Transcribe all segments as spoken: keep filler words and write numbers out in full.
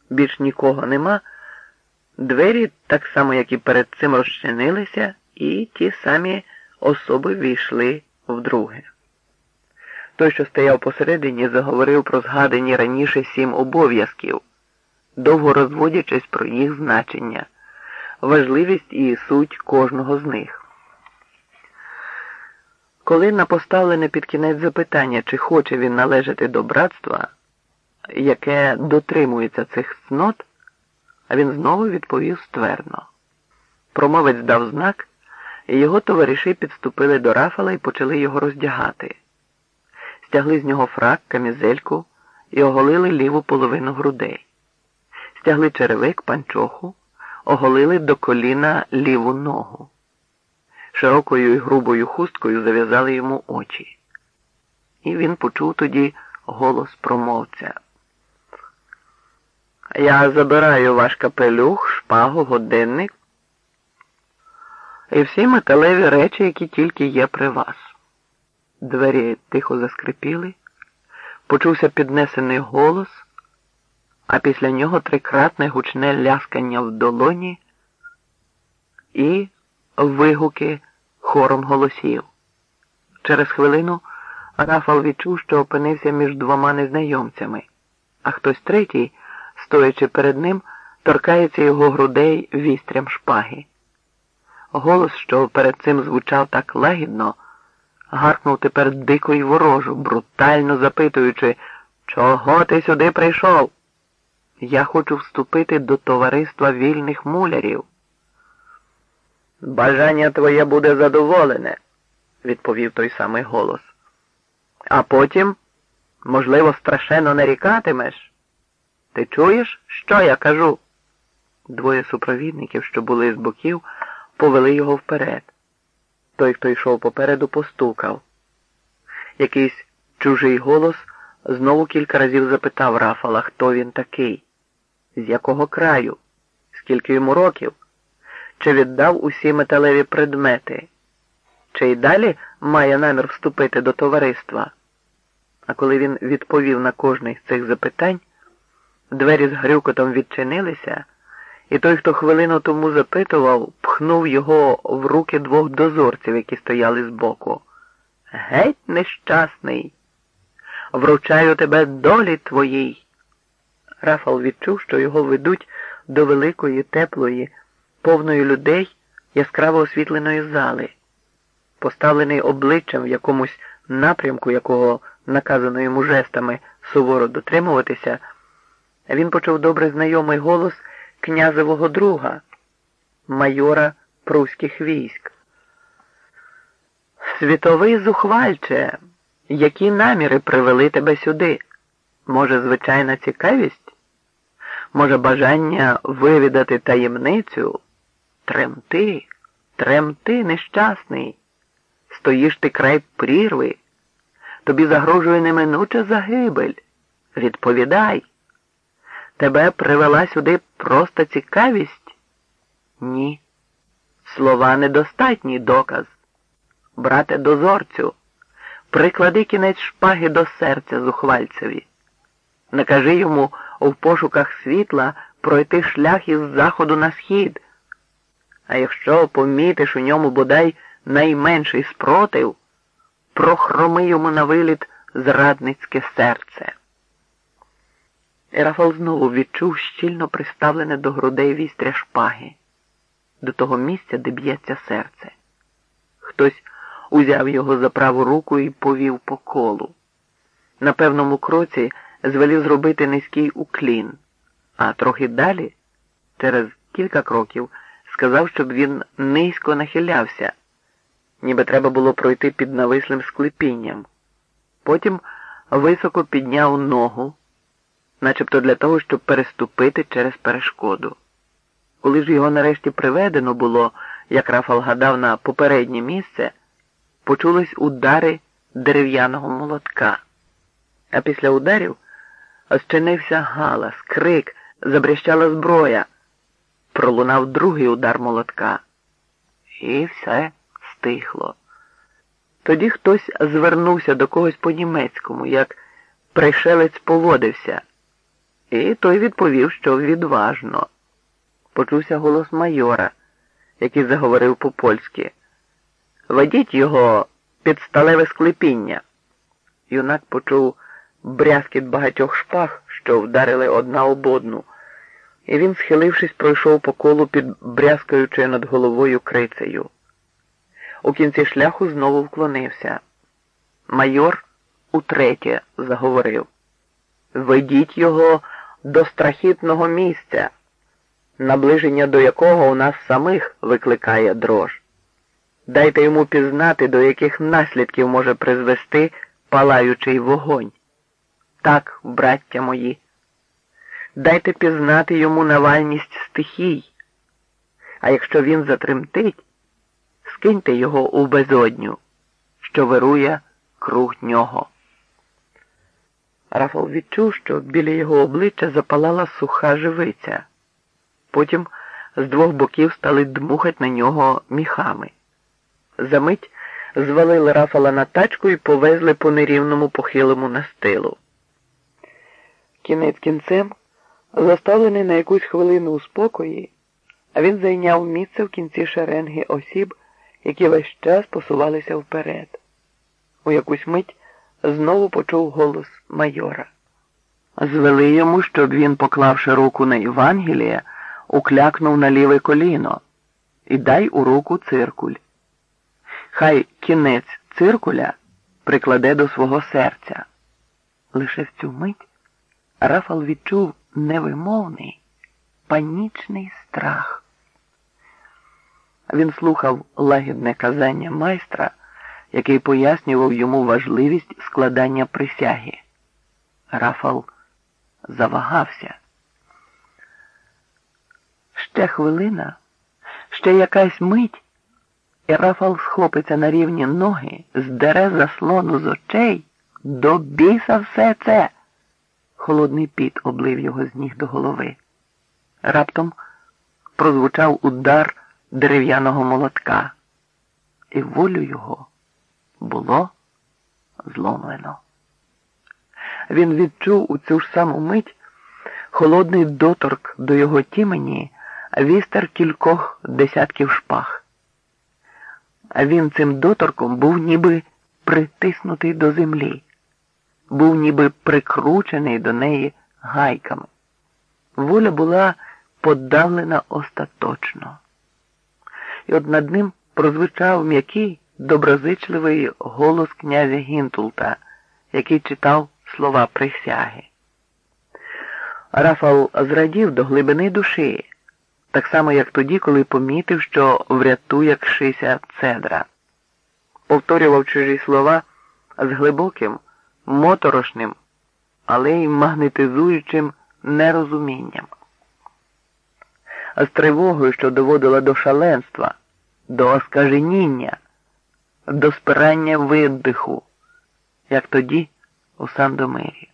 більш нікого нема, двері, так само, як і перед цим, розчинилися, і ті самі особи війшли вдруге. Той, що стояв посередині, заговорив про згадані раніше сім обов'язків, довго розводячись про їх значення, важливість і суть кожного з них. Коли на поставлене під кінець запитання, чи хоче він належати до братства, яке дотримується цих цнот, а він знову відповів ствердно. Промовець дав знак, і його товариші підступили до Рафала і почали його роздягати. Стягли з нього фрак, камізельку і оголили ліву половину грудей. Стягли черевик, панчоху, оголили до коліна ліву ногу. Широкою і грубою хусткою зав'язали йому очі. І він почув тоді голос промовця. «Я забираю ваш капелюх, шпагу, годинник і всі металеві речі, які тільки є при вас». Двері тихо заскрипіли, почувся піднесений голос, а після нього трикратне гучне ляскання в долоні і вигуки хором голосів. Через хвилину Рафал відчув, що опинився між двома незнайомцями, а хтось третій, стоячи перед ним, торкається його грудей вістрям шпаги. Голос, що перед цим звучав так лагідно, гаркнув тепер дико й ворожо, брутально запитуючи, «Чого ти сюди прийшов?» «Я хочу вступити до товариства вільних мулярів». «Бажання твоє буде задоволене», – відповів той самий голос. «А потім, можливо, страшенно нарікатимеш? Ти чуєш, що я кажу?» Двоє супровідників, що були з боків, повели його вперед. Той, хто йшов попереду, постукав. Якийсь чужий голос знову кілька разів запитав Рафала, хто він такий, з якого краю, скільки йому років, чи віддав усі металеві предмети, чи й далі має намір вступити до товариства. А коли він відповів на кожне з цих запитань, двері з грюкотом відчинилися, і той, хто хвилину тому запитував, пхнув його в руки двох дозорців, які стояли збоку. «Геть, нещасний! Вручаю тебе долі твоїй!» Рафал відчув, що його ведуть до великої, теплої, повної людей, яскраво освітленої зали. Поставлений обличчям в якомусь напрямку, якого наказано йому жестами суворо дотримуватися, він почув добре знайомий голос князевого друга, майора пруських військ. «Світовий зухвальче, які наміри привели тебе сюди? Може, звичайна цікавість? Може, бажання вивідати таємницю? Тремти, тремти, нещасний. Стоїш ти край прірви. Тобі загрожує неминуча загибель. Відповідай. Тебе привела сюди просто цікавість? Ні. Слова недостатній доказ. Брате дозорцю, приклади кінець шпаги до серця зухвальцеві. Накажи йому в пошуках світла пройти шлях із заходу на схід. А якщо помітиш у ньому бодай найменший спротив, прохроми йому на виліт зрадницьке серце. І Рафал знову відчув щільно приставлене до грудей вістря шпаги, до того місця, де б'ється серце. Хтось узяв його за праву руку і повів по колу. На певному кроці звелів зробити низький уклін, а трохи далі, через кілька кроків, сказав, щоб він низько нахилявся, ніби треба було пройти під навислим склепінням. Потім високо підняв ногу, начебто для того, щоб переступити через перешкоду. Коли ж його нарешті приведено було, як Рафал гадав, на попереднє місце, почулись удари дерев'яного молотка. А після ударів зчинився галас, крик, забрящала зброя. Пролунав другий удар молотка. І все стихло. Тоді хтось звернувся до когось по-німецькому, як пришелець поводився, І той відповів, що відважно. Почувся голос майора, який заговорив по-польськи. «Ведіть його під сталеве склепіння». Юнак почув брязкіт багатьох шпаг, що вдарили одна об одну, і він, схилившись, пройшов по колу під брязкаючою над головою крицею. У кінці шляху знову вклонився. Майор утретє заговорив. «Ведіть його до страхітного місця, наближення до якого у нас самих викликає дрож. Дайте йому пізнати, до яких наслідків може призвести палаючий вогонь. Так, браття мої, дайте пізнати йому навальність стихій, а якщо він затремтить, скиньте його у безодню, що вирує круг нього». Рафал відчув, що біля його обличчя запалала суха живиця. Потім з двох боків стали дмухать на нього міхами. Замить звалили Рафала на тачку і повезли по нерівному похилому настилу. Кінець кінцем, заставлений на якусь хвилину у спокої, він зайняв місце в кінці шеренги осіб, які весь час посувалися вперед. У якусь мить знову почув голос майора. Звели йому, щоб він, поклавши руку на Євангеліє, уклякнув на ліве коліно і дай у руку циркуль. Хай кінець циркуля прикладе до свого серця. Лише в цю мить Рафал відчув невимовний, панічний страх. Він слухав лагідне казання майстра, який пояснював йому важливість складання присяги. Рафал завагався. Ще хвилина, ще якась мить, і Рафал схопиться на рівні ноги, здере заслону з очей. До біса все це! Холодний піт облив його з ніг до голови. Раптом прозвучав удар дерев'яного молотка, і волю його було зломлено. Він відчув у цю ж саму мить холодний доторк до його тімені вістер кількох десятків шпаг. А він цим доторком був ніби притиснутий до землі, був ніби прикручений до неї гайками. Воля була подавлена остаточно. І от над ним прозвучав м'який, доброзичливий голос князя Гінтулта, який читав слова присяги. Рафал зрадів до глибини душі, так само, як тоді, коли помітив, що врятує кшися цедра. Повторював чужі слова з глибоким, моторошним, але й магнетизуючим нерозумінням. З тривогою, що доводила до шаленства, до оскаженіння, до спирання видиху, як тоді у Сандомирі.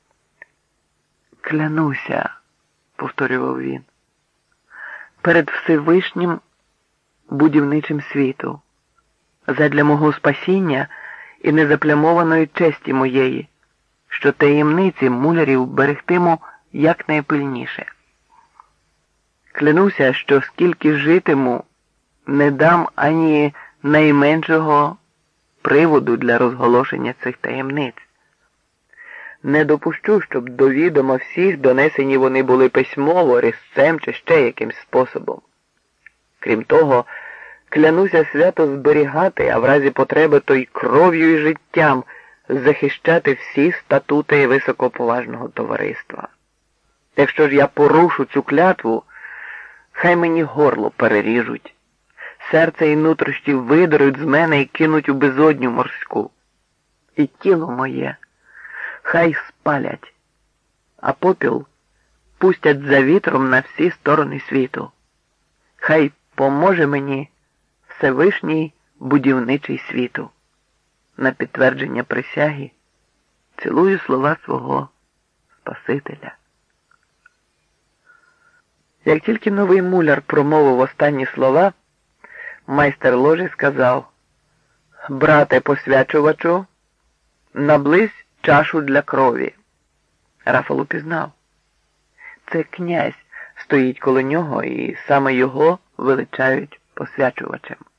«Клянуся», – повторював він, – «перед Всевишнім будівничим світу, задля мого спасіння і незаплямованої честі моєї, що таємниці мулярів берегтиму якнайпильніше. Клянуся, що скільки житиму, не дам ані найменшого приводу для розголошення цих таємниць. Не допущу, щоб до відома всіх донесені вони були письмово, різцем чи ще якимсь способом. Крім того, клянуся свято зберігати, а в разі потреби то й кров'ю і життям захищати всі статути високоповажного товариства. Якщо ж я порушу цю клятву, хай мені горло переріжуть, серце і нутрощі видеруть з мене і кинуть у безодню морську. І тіло моє хай спалять, а попіл пустять за вітром на всі сторони світу. Хай поможе мені Всевишній будівничий світу. На підтвердження присяги цілую слова свого Спасителя». Як тільки новий муляр промовив останні слова, майстер ложі сказав: «Брате посвячувачу, наблизь чашу для крові». Рафал упізнав. це князь стоїть коло нього і саме його величають посвячувачем.